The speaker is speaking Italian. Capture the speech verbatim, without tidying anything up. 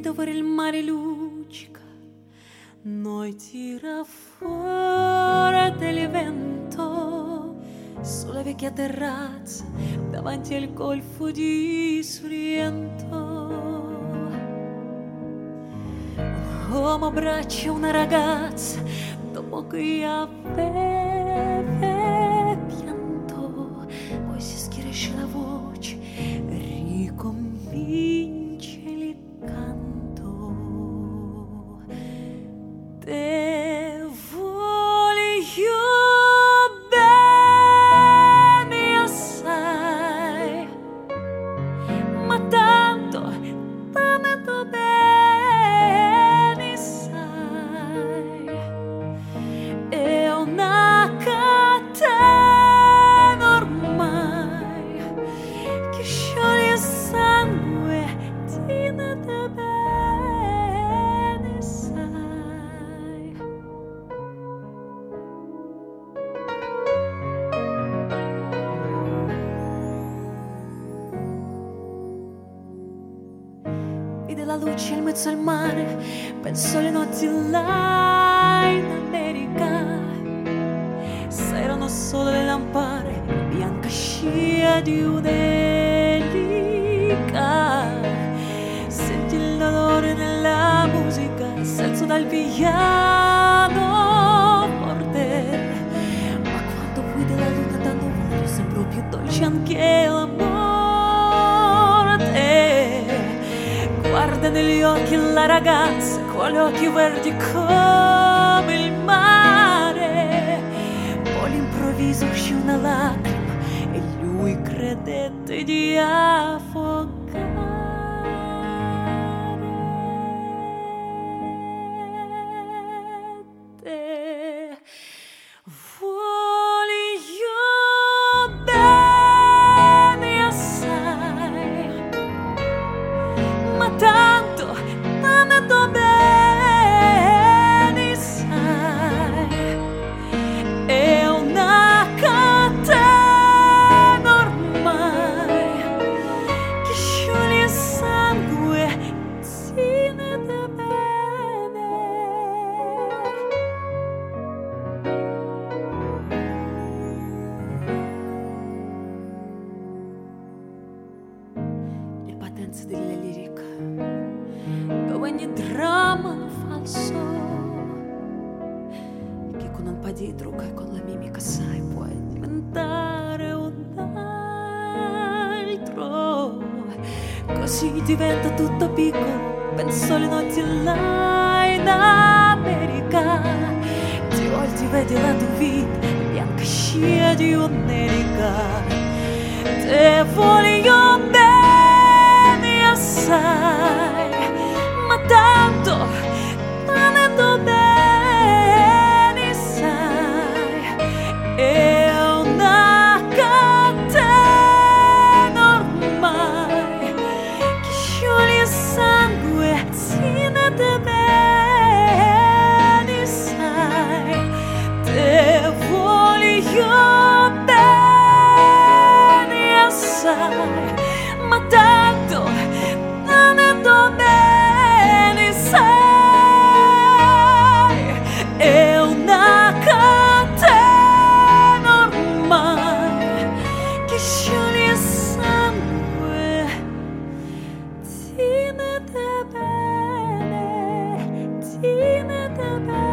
dove il mare luccica, noi tira fuori del vento sulla vecchia terrazza davanti al golfo di Sorrento. Un uomo abbraccia una ragazza dopo che aveva pianto, poi si schiarisce la voce e ricomincia il canto. Te voglio bene assai, ma tanto, tanto bene sai, è una catena ormai che scioglie il sangue, tenete bene sai. Vide la luce in mezzo al mare, pensò le notti là in America. Se erano solo le lampade, bianca scia di un'elica. Senti il dolore nella musica, senso dal piano forte. Ma quando vide la luna da nuvola, sembrò più dolce anche l'amore. Guarda negli occhi la ragazza, con gli occhi verdi come il mare. Poi all'improvviso uscì una lacrima e lui credette di affogare. Te voglio bene assai, ma tanto, tanto bene sai, è una catena ormai che scioglie il sangue, tenete bene. Il patenza della lirica, dove ogni dramma è un falso, che con un po' di trucco e con la mimica sai puoi diventare un altro. Così diventa tutto piccolo, penso le notti là in America. Ti volti, vedi la tua vita, bianca scia di un'erica. Te voglio bene assai, ma tanto, tanto bene sai, è una catena ormai che scioglie il sangue, tenete bene sai. Te voglio bene assai, ma tanto, tanto bene sai, è una catena ormai che scioglie il sangue, tenete bene, tenete bene.